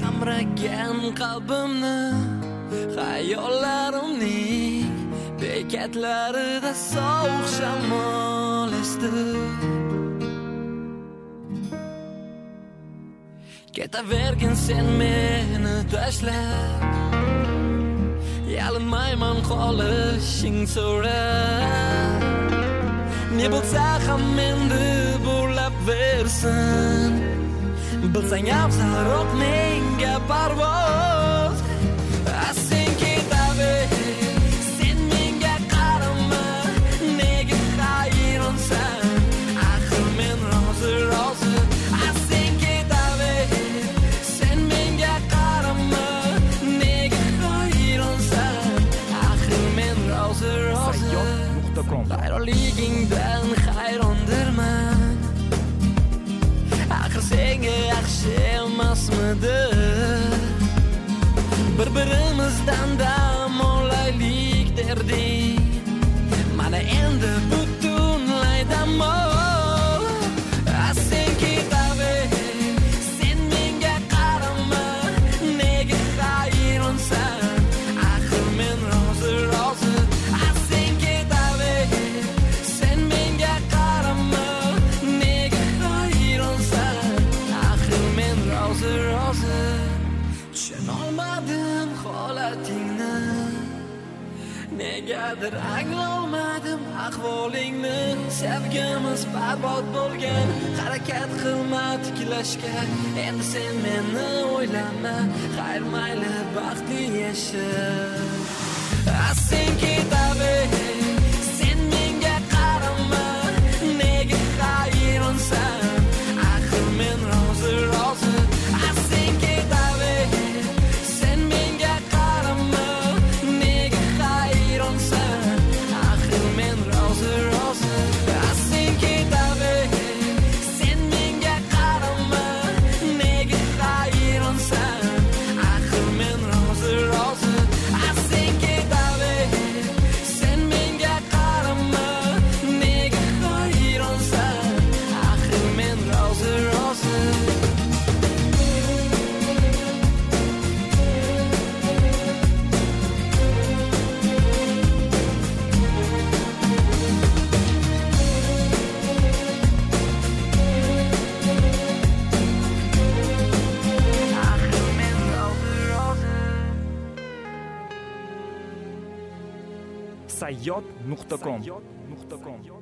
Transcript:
qamragan qalbimni xayollarimning bekatlarida sovuq shamol esdi. Ketavergin sen meni tashlab, yalinmayman qolishing so'rab. Ne bo'lsa ham endi bo'lab versin, bilsang afzalroq menga parvoz. Sen ketaver, sen menga qarama, nega hayronsan? Axir men rozi. Sen ketaver, sen menga qarama, nega hayronsan? Axir men rozi. Hayronligingdan hayrondirman. Axir senga yaxshi emasmidi? Bir-birimizdan dam olaylik derding. Mana endi butunlay dam ol. Sen ketaver, sen menga qarama, nega hayronsan? Axir men rozi. Sen ketaver, sen menga qarama, nega hayronsan? Axir men rozi. Tushunolmadim holatingni, negadir anglolmadim ahvolingni. Sevgimiz barbod bo'lgan, harakat qilma tiklashga. Endi sen meni o'ylama, xayr mayli baxtli yasha. Sen ketaver, sen menga qarama, nega hayronsan? Axir men rozi. Sen ketaver, sen menga qarama, nega hayronsan? Axir men rozi. Sen ketaver, sen menga qarama, nega hayronsan? Axir men rozi. Sen ketaver, sen menga qarama, nega hayronsan? Axir men rozi. sayyod.com